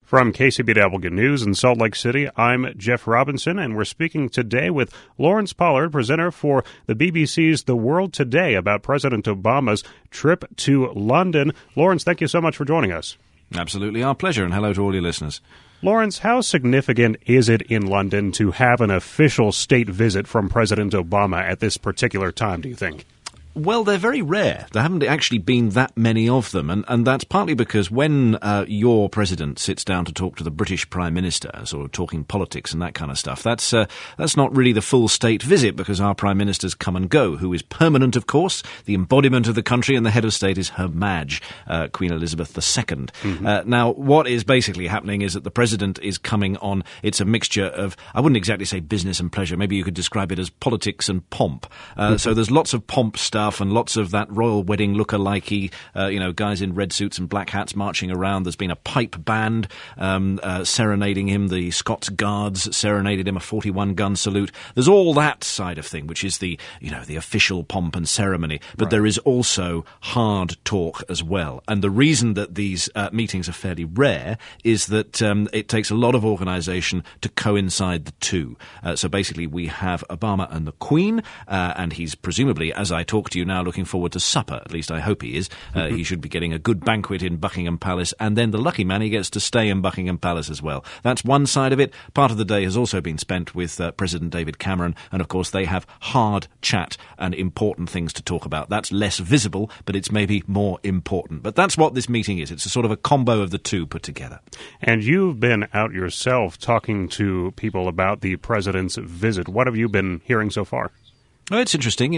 From KCBW News in Salt Lake City, I'm Jeff Robinson, and we're speaking today with Lawrence Pollard, presenter for the BBC's The World Today, about President Obama's trip to London. Lawrence, thank you so much for joining us. Absolutely, our pleasure, and hello to all your listeners. Lawrence, how significant is it in London to have an official state visit from President Obama at this particular time, do you think? Well, they're very rare. There haven't actually been that many of them, and that's partly because when your president sits down to talk to the British Prime Minister, sort of talking politics and that kind of stuff, that's not really the full state visit, because our Prime Ministers come and go, who is permanent, of course, the embodiment of the country, and the head of state is Her Maj, Queen Elizabeth II. Mm-hmm. Now, what is basically happening is that the president is coming on, it's a mixture of, I wouldn't exactly say business and pleasure, maybe you could describe it as politics and pomp. So there's lots of pomp stuff, and lots of that royal wedding look-alike-y, guys in red suits and black hats marching around. There's been a pipe band serenading him. The Scots Guards serenaded him, a 41-gun salute. There's all that side of thing, which is the official pomp and ceremony. But right. There is also hard talk as well. And the reason that these meetings are fairly rare is that it takes a lot of organisation to coincide the two. So basically we have Obama and the Queen, and he's presumably, as I talk to you now, looking forward to supper. At least I hope he is. He should be getting a good banquet in Buckingham Palace, and then the lucky man, he gets to stay in Buckingham Palace as well. That's one side of it. Part of the day has also been spent with President David Cameron, and of course they have hard chat and important things to talk about. That's less visible, but it's maybe more important. But that's what this meeting is. It's a sort of a combo of the two put together. And you've been out yourself talking to people about the president's visit. What have you been hearing so far? No, it's interesting.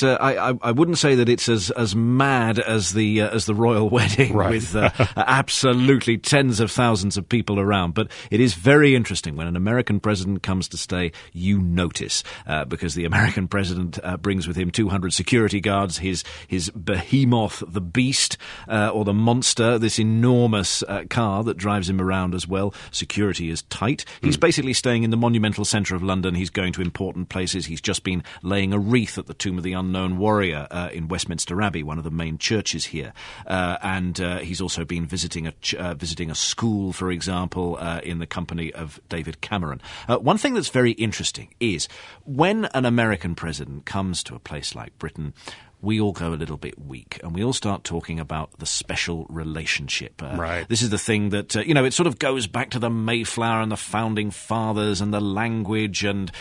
I wouldn't say that it's as mad as the royal wedding, right, with absolutely tens of thousands of people around. But it is very interesting when an American president comes to stay. You notice because the American president brings with him 200 security guards, his behemoth, the beast or the monster, this enormous car that drives him around as well. Security is tight. He's basically staying in the monumental centre of London. He's going to important places. He's just been laying a wreath at the Tomb of the Unknown Warrior in Westminster Abbey, one of the main churches here, and he's also been visiting a school, for example, in the company of David Cameron. One thing that's very interesting is when an American president comes to a place like Britain, we all go a little bit weak, and we all start talking about the special relationship. Right. This is the thing that, it sort of goes back to the Mayflower and the Founding Fathers and the language and,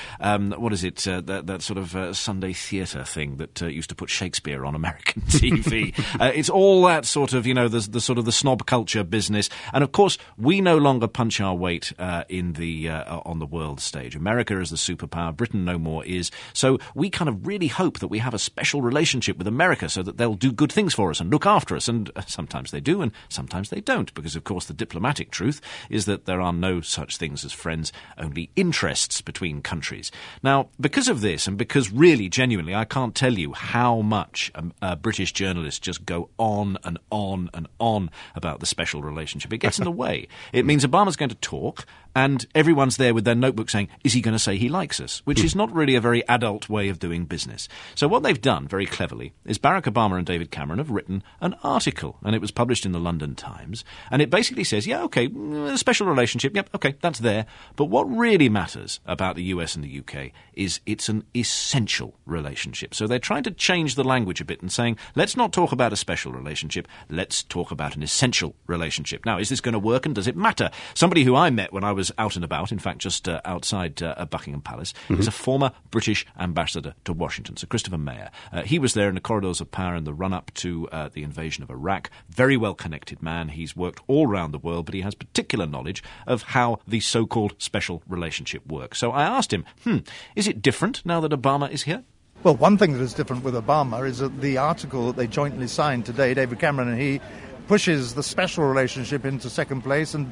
that sort of Sunday theatre thing that used to put Shakespeare on American TV. It's all that sort of, the sort of the snob culture business. And, of course, we no longer punch our weight on the world stage. America is the superpower. Britain no more is. So we kind of really hope that we have a special relationship with America so that they'll do good things for us and look after us, and sometimes they do and sometimes they don't, because of course the diplomatic truth is that there are no such things as friends, only interests between countries. Now, because of this, and because really genuinely I can't tell you how much British journalists just go on and on and on about the special relationship, it gets in the way. It means Obama's going to talk and everyone's there with their notebook saying, is he going to say he likes us? Which is not really a very adult way of doing business. So what they've done, very cleverly, is Barack Obama and David Cameron have written an article, and it was published in the London Times, and it basically says, yeah, okay, special relationship, yep, okay, that's there. But what really matters about the US and the UK is it's an essential relationship. So they're trying to change the language a bit and saying, let's not talk about a special relationship, let's talk about an essential relationship. Now, is this going to work, and does it matter? Somebody who I met when I was out and about, in fact, just outside Buckingham Palace, is a former British ambassador to Washington, Sir Christopher Mayer. He was there in the corridors of power in the run-up to the invasion of Iraq. Very well-connected man. He's worked all around the world, but he has particular knowledge of how the so-called special relationship works. So I asked him, is it different now that Obama is here? Well, one thing that is different with Obama is that the article that they jointly signed today, David Cameron and he, pushes the special relationship into second place and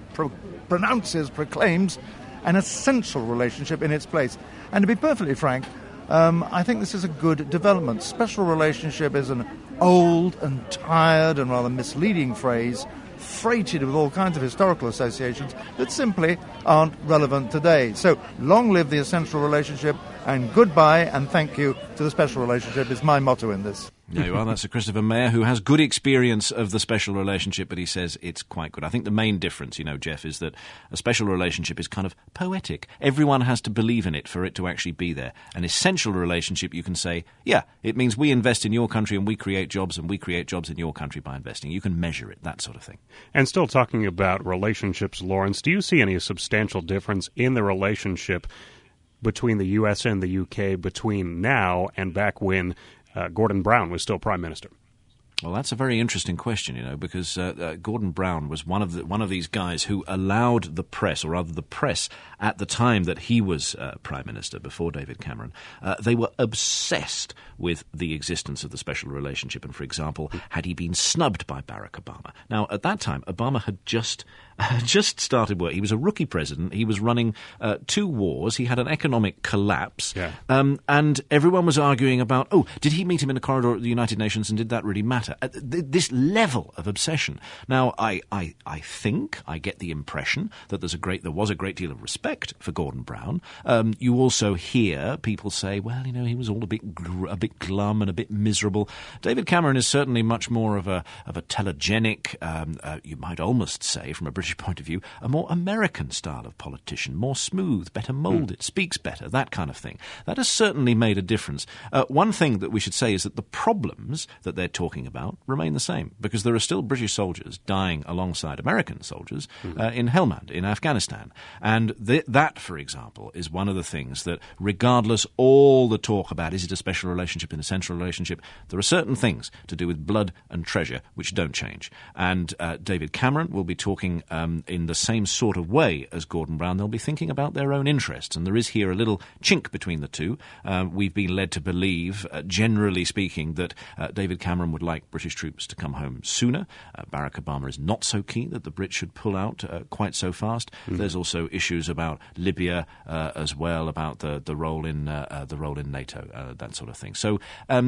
proclaims an essential relationship in its place. And to be perfectly frank, I think this is a good development. Special relationship is an old and tired and rather misleading phrase, freighted with all kinds of historical associations that simply aren't relevant today. So long live the essential relationship, and goodbye and thank you to the special relationship is my motto in this. There you are. That's Sir Christopher Mayer, who has good experience of the special relationship, but he says it's quite good. I think the main difference, Jeff, is that a special relationship is kind of poetic. Everyone has to believe in it for it to actually be there. An essential relationship, you can say, yeah, it means we invest in your country and we create jobs in your country by investing. You can measure it, that sort of thing. And still talking about relationships, Lawrence, do you see any substantial difference in the relationship between the U.S. and the U.K. between now and back when Gordon Brown was still Prime Minister? Well, that's a very interesting question, because Gordon Brown was one of these guys who allowed the press, or rather the press at the time that he was Prime Minister, before David Cameron, they were obsessed with the existence of the special relationship. And, for example, had he been snubbed by Barack Obama? Now, at that time, Obama had just started work. He was a rookie president. He was running 2 wars. He had an economic collapse. Yeah. And everyone was arguing about, did he meet him in the corridor at the United Nations, and did that really matter? This level of obsession. Now, I think, I get the impression that there was a great deal of respect for Gordon Brown. You also hear people say, well, he was all a bit glum and a bit miserable. David Cameron is certainly much more of a telegenic, you might almost say, from a British point of view, a more American style of politician, more smooth, better moulded, speaks better, that kind of thing. That has certainly made a difference. One thing that we should say is that the problems that they're talking about remain the same, because there are still British soldiers dying alongside American soldiers in Helmand, in Afghanistan. And that, for example, is one of the things that, regardless all the talk about is it a special relationship, an essential relationship, there are certain things to do with blood and treasure which don't change. And David Cameron will be talking in the same sort of way as Gordon Brown. They'll be thinking about their own interests, and there is here a little chink between the two. We've been led to believe, generally speaking, that David Cameron would like British troops to come home sooner. Barack Obama is not so keen that the Brits should pull out quite so fast. There's also issues about Libya as well, about the role in NATO, that sort of thing. So,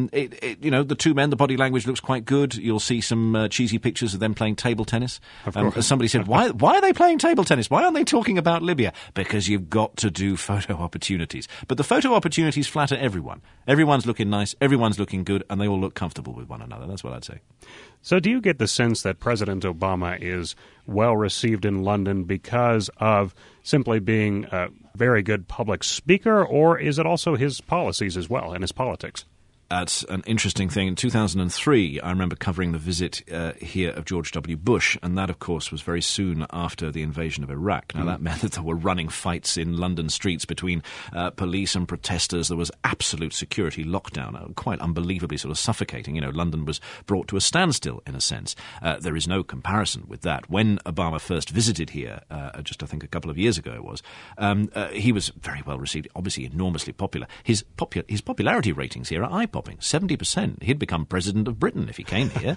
the two men, the body language looks quite good. You'll see some cheesy pictures of them playing table tennis. As somebody said, why are they playing table tennis? Why aren't they talking about Libya? Because you've got to do photo opportunities. But the photo opportunities flatter everyone. Everyone's looking nice, everyone's looking good, and they all look comfortable with one another. That's what I'd say. So do you get the sense that President Obama is well received in London because of simply being a very good public speaker, or is it also his policies as well and his politics? That's an interesting thing. In 2003, I remember covering the visit here of George W. Bush, and that, of course, was very soon after the invasion of Iraq. Now, that meant that there were running fights in London streets between police and protesters. There was absolute security lockdown, quite unbelievably sort of suffocating. London was brought to a standstill, in a sense. There is no comparison with that. When Obama first visited here, just I think a couple of years ago it was, he was very well received, obviously enormously popular. His popularity ratings here are eye-popping. 70%. He'd become president of Britain if he came here.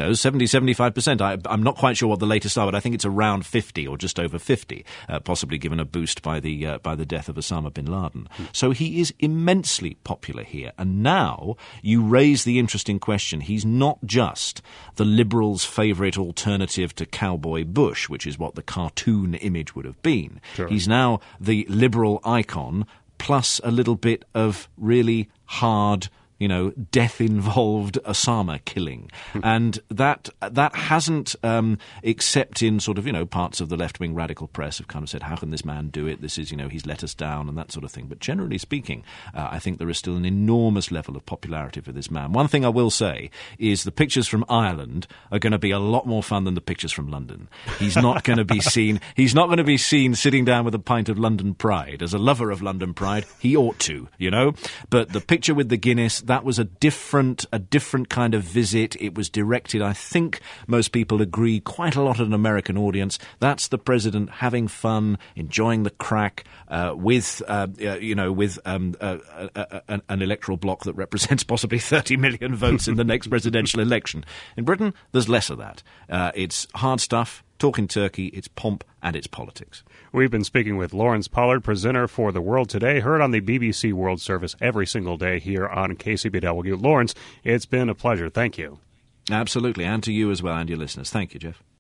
70-75%. I'm not quite sure what the latest are, but I think it's around 50 or just over 50, possibly given a boost by the death of Osama bin Laden. So he is immensely popular here. And now you raise the interesting question. He's not just the Liberals' favourite alternative to Cowboy Bush, which is what the cartoon image would have been. Sure. He's now the Liberal icon, plus a little bit of really hard, death-involved Osama killing. And that hasn't, except in sort of, parts of the left-wing radical press have kind of said, how can this man do it? This is, he's let us down and that sort of thing. But generally speaking, I think there is still an enormous level of popularity for this man. One thing I will say is the pictures from Ireland are going to be a lot more fun than the pictures from London. He's not going to be seen sitting down with a pint of London Pride. As a lover of London Pride, he ought to, But the picture with the Guinness, that was a different kind of visit. It was directed, I think most people agree, quite a lot of an American audience. That's the president having fun, enjoying the crack, with an electoral bloc that represents possibly 30 million votes in the next presidential election. In Britain, there's less of that. It's hard stuff. Talking turkey, it's pomp, and it's politics. We've been speaking with Lawrence Pollard, presenter for The World Today, heard on the BBC World Service every single day here on KCBW. Lawrence, it's been a pleasure. Thank you. Absolutely, and to you as well, and your listeners. Thank you, Jeff.